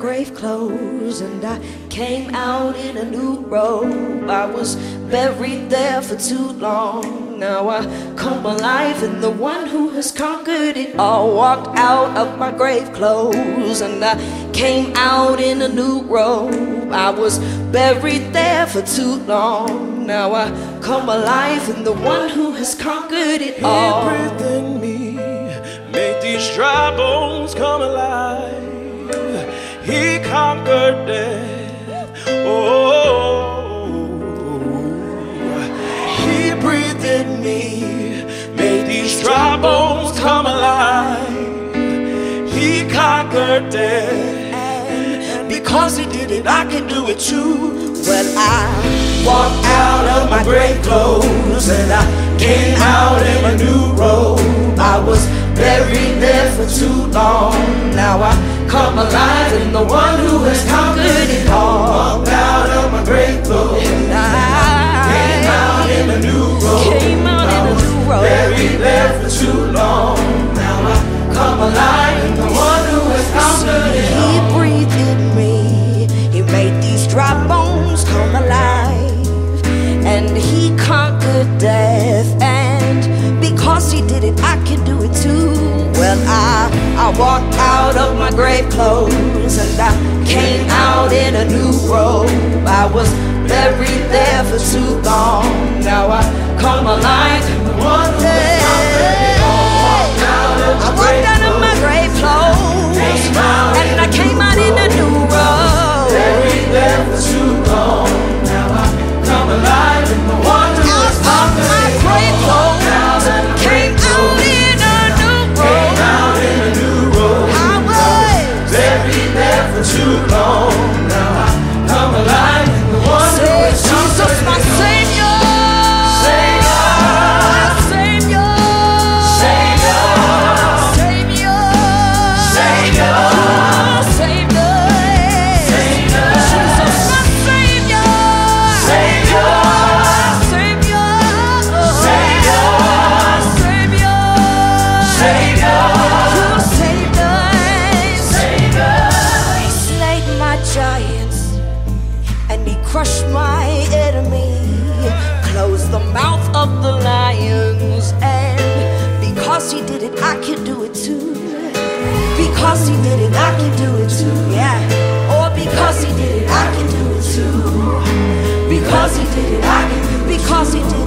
grave clothes and I came out in a new robe. I was buried there for too long. Now I come alive in the one who has conquered it all. Walked out of my grave clothes and I came out in a new robe. I was buried there for too long. Now I come alive in the one who has conquered it all. He breathed in me, made these dry bones come alive. He conquered death. Oh, he breathed in me, made these dry bones come alive. He conquered death. And because he did it, I can do it too. Well, I walked out of my grave clothes and I came out in a new robe. I was buried there for too long. Now I come alive in the one who has conquered it all. Walked out of my grave clothes and I came out in a new robe. Buried there for too long. Now I come alive in the one who has conquered it all. He breathed in me. He made these dry bones come alive. And he conquered death. And because he did it, I can do it too. Well, I walked out of my grave clothes and I came out in a new robe. I was buried there for too long. Now I come alive in the one who has conquered it all. I walked out of my grave clothes and I came out in a new robe. Buried there for too long. Now I come alive in the one who has conquered my it grave all. clothes and came out in a new robe. Came out in a new robe. I was buried there for too long. Now I come alive in the one who has conquered Jesus, my it all. Savior. Savior. My Savior. Savior. Savior. Savior. Savior. Savior. Jesus, my Savior. Savior. Savior. Savior. Savior. Savior. You saved us. Savior. He slayed my giants and he crushed my enemy, closed the mouth of the lions. And because he did it, I can do it too. Because he did it, I can do it too. Yeah. Or because he did it, I can do it too. Because he did it, I can do it. Because he did